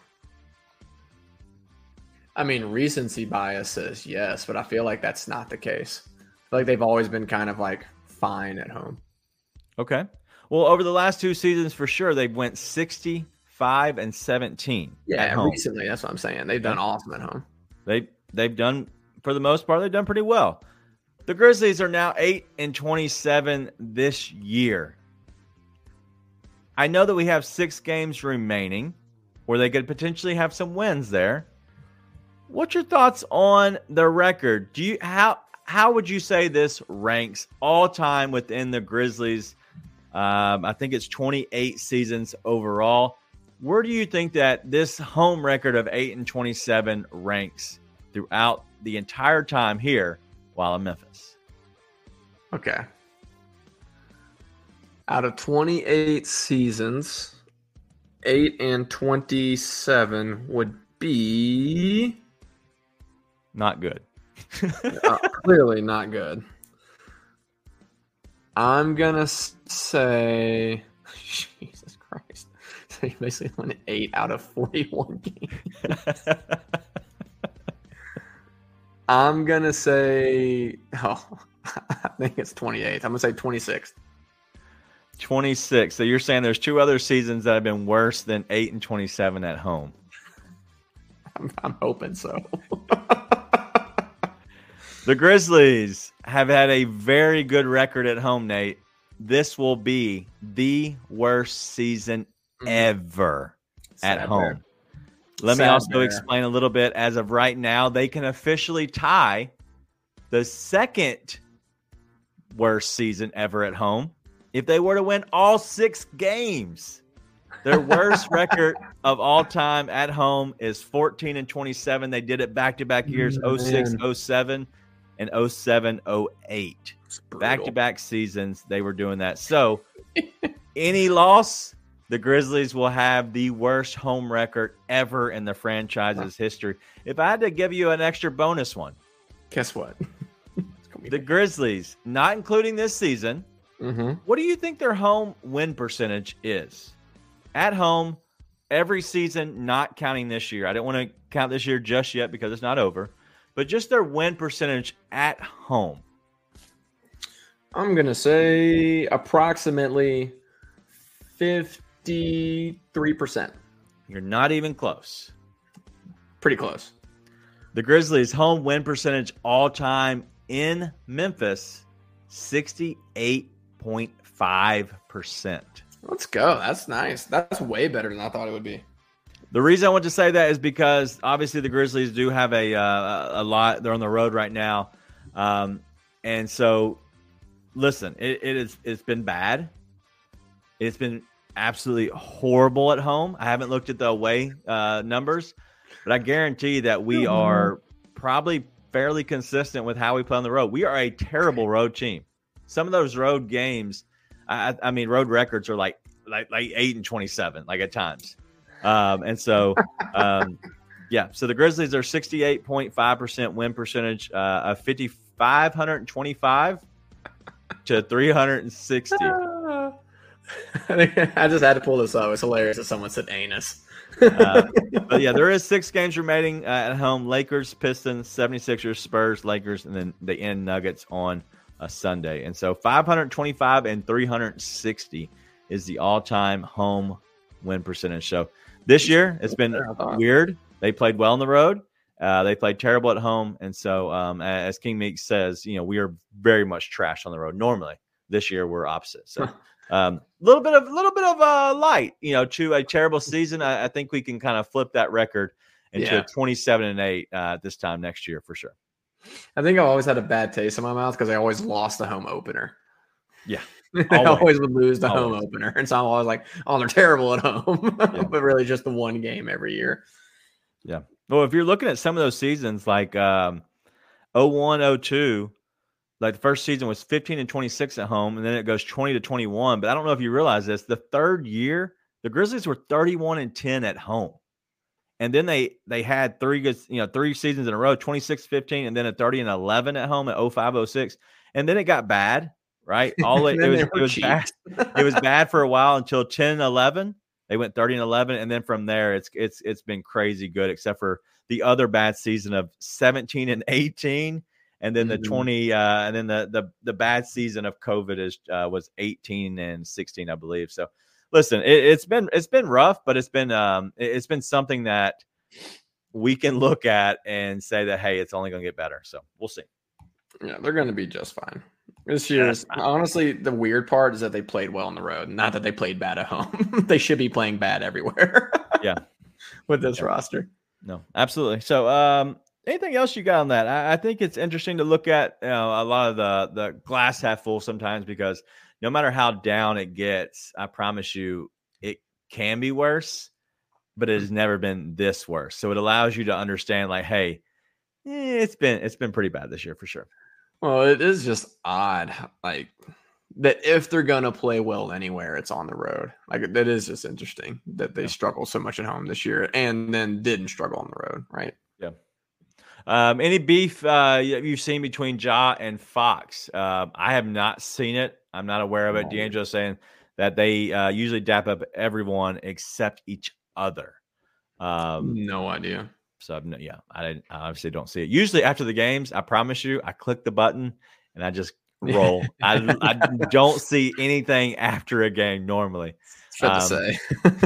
I mean, recency bias says yes, but I feel like that's not the case. I feel like they've always been kind of like fine at home. Okay. Well, over the last two seasons, for sure, they've went sixty-five and seventeen. Yeah, at home. recently, that's what I'm saying. They've done awesome at home. They they've done, for the most part, they've done pretty well. The Grizzlies are now eight and twenty-seven this year. I know that we have six games remaining, where they could potentially have some wins there. What's your thoughts on the record? Do you how how would you say this ranks all time within the Grizzlies? Um, I think it's twenty-eight seasons overall. Where do you think that this home record of eight and twenty-seven ranks throughout the entire time here while in Memphis? Okay. Out of twenty-eight seasons, eight and twenty-seven would be Not good. uh, clearly not good. I'm gonna say, Jesus Christ. So you basically won eight out of forty-one games. I'm gonna say, oh, I think it's twenty-eight. I'm gonna say twenty-six. twenty-six. So you're saying there's two other seasons that have been worse than eight and twenty-seven at home. I'm, I'm hoping so. The Grizzlies have had a very good record at home, Nate. This will be the worst season ever Sad at home. bear. Let me Sad also bear. explain a little bit. As of right now, they can officially tie the second worst season ever at home if they were to win all six games. Their worst record of all time at home is fourteen and twenty-seven. They did it back-to-back years, oh six, oh seven, and oh seven, oh eight. Back-to-back seasons, they were doing that. So, any loss, the Grizzlies will have the worst home record ever in the franchise's history. If I had to give you an extra bonus one, Guess what? the Grizzlies, not including this season, Mm-hmm. what do you think their home win percentage is? At home, every season, not counting this year. I don't want to count this year just yet because it's not over, but just their win percentage at home. I'm going to say approximately fifty-three percent. You're not even close. Pretty close. The Grizzlies' home win percentage all time in Memphis, sixty-eight point five percent. Let's go. That's nice. That's way better than I thought it would be. The reason I want to say that is because obviously the Grizzlies do have a uh, a lot. They're on the road right now, um, and so listen, it, it is it's been bad. It's been absolutely horrible at home. I haven't looked at the away uh, numbers, but I guarantee that we are probably fairly consistent with how we play on the road. We are a terrible road team. Some of those road games, I, I mean, road records are like like like eight and twenty-seven, like at times. Um, and so, um, yeah, so the Grizzlies are sixty-eight point five percent win percentage, uh, of fifty-five twenty-five to three hundred sixty. I just had to pull this up. It's hilarious that someone said anus. uh, but yeah, there is six games remaining uh, at home. Lakers, Pistons, seventy-sixers, Spurs, Lakers, and then the end Nuggets on a Sunday. And so five hundred twenty-five and three hundred sixty is the all-time home win percentage. So this year, it's been weird. They played well on the road. Uh, they played terrible at home. And so, um, as King Meek says, you know, we are very much trash on the road. Normally, this year we're opposite. So, a um, little bit of, little bit of uh, light, you know, to a terrible season. I, I think we can kind of flip that record into Yeah. a twenty-seven and eight uh, this time next year for sure. I think I've always had a bad taste in my mouth because I always lost the home opener. Yeah. I Always. always would lose the home Always. opener. And so I'm always like, oh, they're terrible at home. Yeah. But really just the one game every year. Yeah. Well, if you're looking at some of those seasons, like um, oh one, oh two, like the first season was fifteen and twenty-six at home, and then it goes twenty to twenty-one. But I don't know if you realize this. The third year, the Grizzlies were thirty-one and ten at home. And then they they had three good, you know, three seasons in a row, twenty-six fifteen, and then a thirty and eleven at home at oh five oh six. And then it got bad, right? All it, And it then was they it were was cheap. bad. It was bad for a while until ten eleven. They went thirty and eleven, and then from there it's it's it's been crazy good, except for the other bad season of seventeen and eighteen, and then the Mhm. twenty, uh, and then the the the bad season of COVID is uh, was eighteen and sixteen, I believe. So, listen, it, it's been it's been rough, but it's been um it, it's been something that we can look at and say that hey, it's only going to get better. So we'll see. Yeah, they're going to be just fine. This year's honestly, the weird part is that they played well on the road, not that they played bad at home. They should be playing bad everywhere. Yeah. With this Yeah. roster. No, absolutely. So, um, anything else you got on that? I, I think it's interesting to look at, you know, a lot of the the glass half full sometimes, because no matter how down it gets, I promise you, it can be worse, but it has never been this worse. So it allows you to understand, like, hey, eh, it's been it's been pretty bad this year for sure. Well, it is just odd, like that if they're gonna play well anywhere, it's on the road. Like that is just interesting that they Yeah. struggle so much at home this year, and then didn't struggle on the road, right? Um, any beef uh, you- you've seen between Ja and Fox? Uh, I have not seen it. I'm not aware of it. No. D'Angelo saying that they uh, usually dap up everyone except each other. Um, No idea. so I've, no- yeah, I, didn't, I obviously don't see it. Usually after the games, I promise you, I click the button and I just roll. I, I don't see anything after a game normally. Fair Um, to say.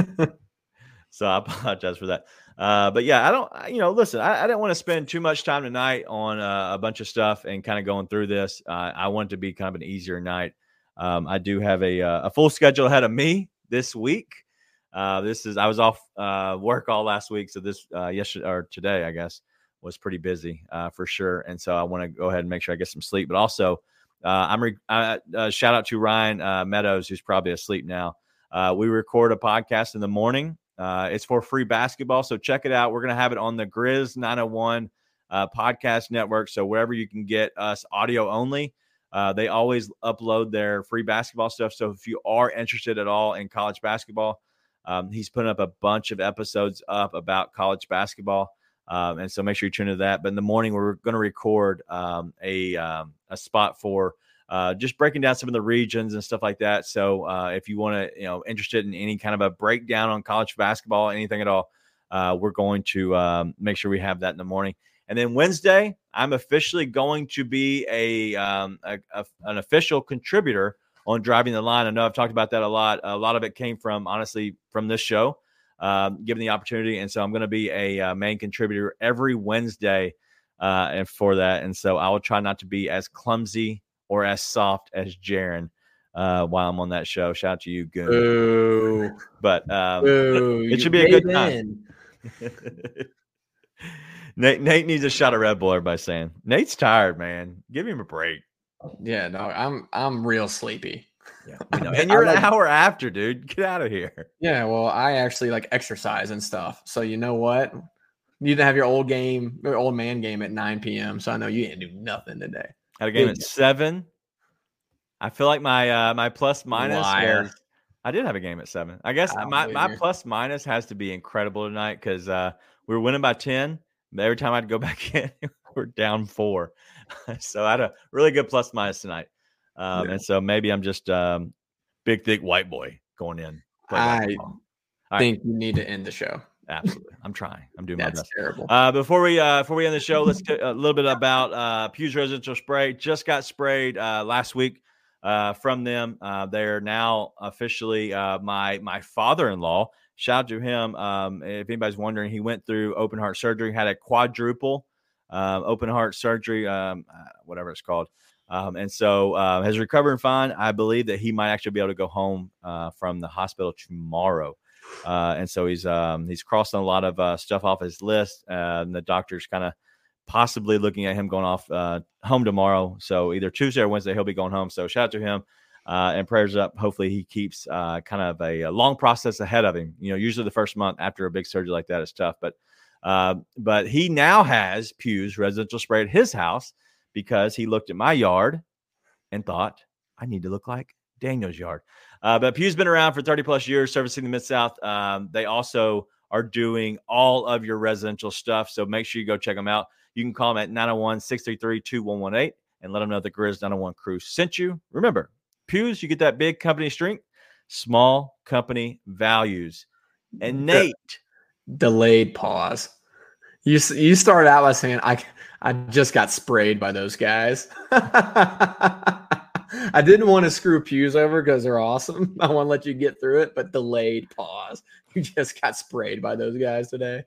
So I apologize for that. Uh, but yeah, I don't, I- you know, listen, I, I didn't want to spend too much time tonight on uh, a bunch of stuff and kind of going through this. Uh, I want it to be kind of an easier night. Um, I do have a, uh, a full schedule ahead of me this week. Uh, this is, I was off uh, work all last week. So this, uh, yesterday or today, I guess, was pretty busy uh, for sure. And so I want to go ahead and make sure I get some sleep, but also uh, I'm, re- uh, uh, shout out to Ryan uh, Meadows, who's probably asleep now. Uh, we record a podcast in the morning. Uh, it's for free basketball, so check it out. We're going to have it on the Grizz nine oh one uh, podcast network, so wherever you can get us audio only, uh, they always upload their free basketball stuff. So if you are interested at all in college basketball, um, he's putting up a bunch of episodes up about college basketball, um, and so make sure you tune into that. But in the morning, we're going to record um, a um, a spot for uh, just breaking down some of the regions and stuff like that. So uh, if you want to, you know, interested in any kind of a breakdown on college basketball, anything at all, uh, we're going to um, make sure we have that in the morning. And then Wednesday, I'm officially going to be a, um, a, a an official contributor on Driving the Line. I know I've talked about that a lot. A lot of it came from, honestly, from this show, um, given the opportunity. And so I'm going to be a uh, main contributor every Wednesday uh, and for that. And so I will try not to be as clumsy or as soft as Jaron uh, while I'm on that show. Shout out to you, Goon. Ooh. But um, Ooh, it should be a good in. time. Nate, Nate needs a shot of Red Bull, everybody saying. Nate's tired, man. Give him a break. Yeah, no, I'm I'm real sleepy. Yeah, we know. And you're like, an hour after, dude. Get out of here. Yeah, well, I actually like exercise and stuff. So you know what? You didn't have your old game, your old man game at nine p.m. So I know you didn't do nothing today. Had a game Did at you? seven. I feel like my uh, my plus minus Liar. was, I did have a game at seven. I guess I don't my, believe my you. plus minus has to be incredible tonight because uh, we were winning by ten. But every time I'd go back in, we're down four. So I had a really good plus minus tonight. Um, Yeah. And so maybe I'm just um, big, thick white boy going in. play I basketball. All right. think you need to end the show. Absolutely. I'm trying. I'm doing my That's best. terrible. Uh, before we uh, before we end the show, let's get a little bit about uh, Pew's Residential Spray. Just got sprayed uh, last week uh, from them. Uh, they're now officially uh, my my father-in-law. Shout out to him. Um, if anybody's wondering, he went through open heart surgery, had a quadruple uh, open heart surgery, um, uh, whatever it's called. Um, and so uh, has recovering fine. I believe that he might actually be able to go home uh, from the hospital tomorrow. Uh, and so he's um, he's crossing a lot of uh, stuff off his list. Uh, and the doctor's kind of possibly looking at him going off uh, home tomorrow. So either Tuesday or Wednesday, he'll be going home. So shout out to him uh, and prayers up. Hopefully he keeps uh, kind of a, a long process ahead of him. You know, usually the first month after a big surgery like that is tough. But uh, but he now has Pew's Residential Spray at his house because he looked at my yard and thought, I need to look like Daniel's yard. Uh, but Pew's been around for thirty plus years, servicing the Mid-South. Um, they also are doing all of your residential stuff. So make sure you go check them out. You can call them at nine oh one, six three three, two one one eight and let them know the Grizz nine oh one crew sent you. Remember, Pew's, you get that big company strength, small company values. And Nate. Delayed pause. You you started out by saying, I, I just got sprayed by those guys. I didn't want to screw Pew's over because they're awesome. I want to let you get through it, but delayed pause. You just got sprayed by those guys today.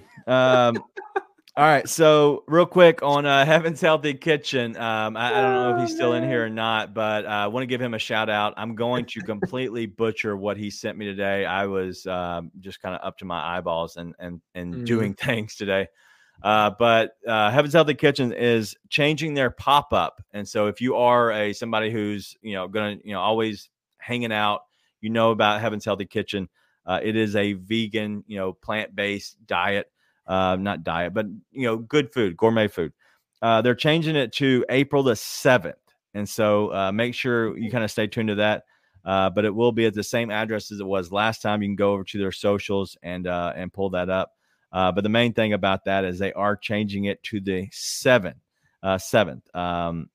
Um, all right. So real quick on uh, Heaven's Healthy Kitchen. Um, I, I don't know if he's still in here or not, but uh, I want to give him a shout out. I'm going to completely butcher what he sent me today. I was um, just kind of up to my eyeballs and and and Mm. doing things today. Uh, but uh, Heaven's Healthy Kitchen is changing their pop up, and so if you are a somebody who's you know going to you know always hanging out, you know about Heaven's Healthy Kitchen. Uh, it is a vegan, you know, plant based diet, uh, not diet, but you know, good food, gourmet food. Uh, they're changing it to April the seventh, and so uh, make sure you kind of stay tuned to that. Uh, but it will be at the same address as it was last time. You can go over to their socials and uh, and pull that up. Uh, but the main thing about that is they are changing it to the seventh, uh, seventh. Um,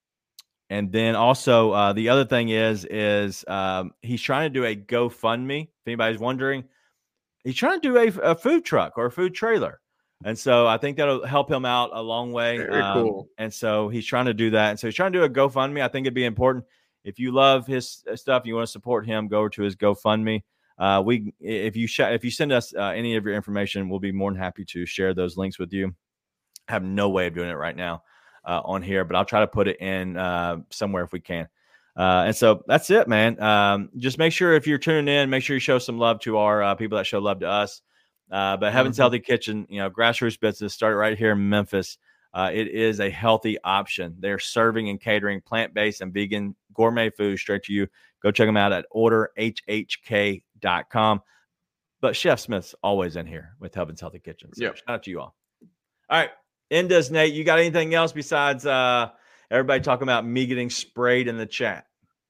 and then also uh, the other thing is, is um, he's trying to do a GoFundMe. If anybody's wondering, he's trying to do a, a food truck or a food trailer. And so I think that'll help him out a long way. Very Um, cool. And so he's trying to do that. And so he's trying to do a GoFundMe. I think it'd be important. If you love his stuff, you want to support him, go over to his GoFundMe. Uh, we, if you sh- if you send us uh, any of your information, we'll be more than happy to share those links with you. I have no way of doing it right now uh, on here, but I'll try to put it in uh, somewhere if we can. Uh, and so that's it, man. Um, just make sure if you're tuning in, make sure you show some love to our uh, people that show love to us. Uh, but Heaven's Mhm. Healthy Kitchen, you know, grassroots business started right here in Memphis. Uh, it is a healthy option. They're serving and catering plant-based and vegan gourmet food straight to you. Go check them out at order h h k dot com. But Chef Smith's always in here with Heaven's Healthy Kitchen. So Yep. shout out to you all. All right. End us, Nate. You got anything else besides uh, everybody talking about me getting sprayed in the chat?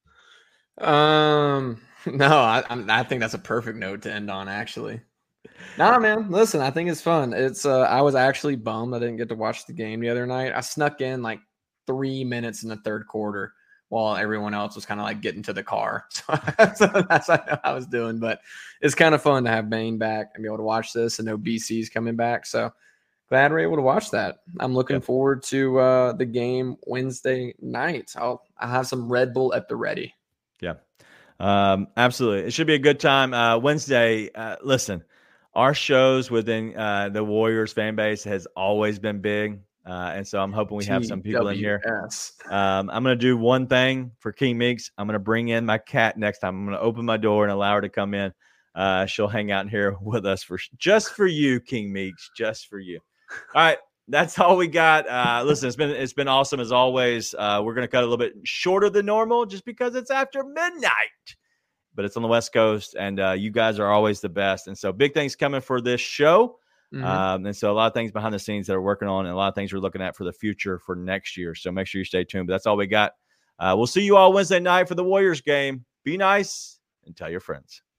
Um, no, I, I'm- I think that's a perfect note to end on, actually. Nah, man, listen, I think it's fun. It's uh, I was actually bummed I didn't get to watch the game the other night. I snuck in like three minutes in the third quarter while everyone else was kind of like getting to the car. So, so that's what I was doing. But it's kind of fun to have Bane back and be able to watch this and know B C's coming back. So glad we're able to watch that. I'm looking yep. forward to uh, the game Wednesday night. I'll, I'll have some Red Bull at the ready. Yeah, um, absolutely. It should be a good time. Uh, Wednesday, uh, listen, our shows within uh, the Warriors fan base has always been big. Uh, and so I'm hoping we have some people in here. Um, I'm going to do one thing for King Meeks. I'm going to bring in my cat next time. I'm going to open my door and allow her to come in. Uh, she'll hang out in here with us for just for you, King Meeks, just for you. All right. That's all we got. Uh, listen, it's been, it's been awesome as always. Uh, we're going to cut a little bit shorter than normal just because it's after midnight, but it's on the West Coast and uh, you guys are always the best. And so big things coming for this show. Mm-hmm. Um, and so a lot of things behind the scenes that are working on and a lot of things we're looking at for the future for next year. So make sure you stay tuned. But that's all we got. Uh, we'll see you all Wednesday night for the Warriors game. Be nice and tell your friends.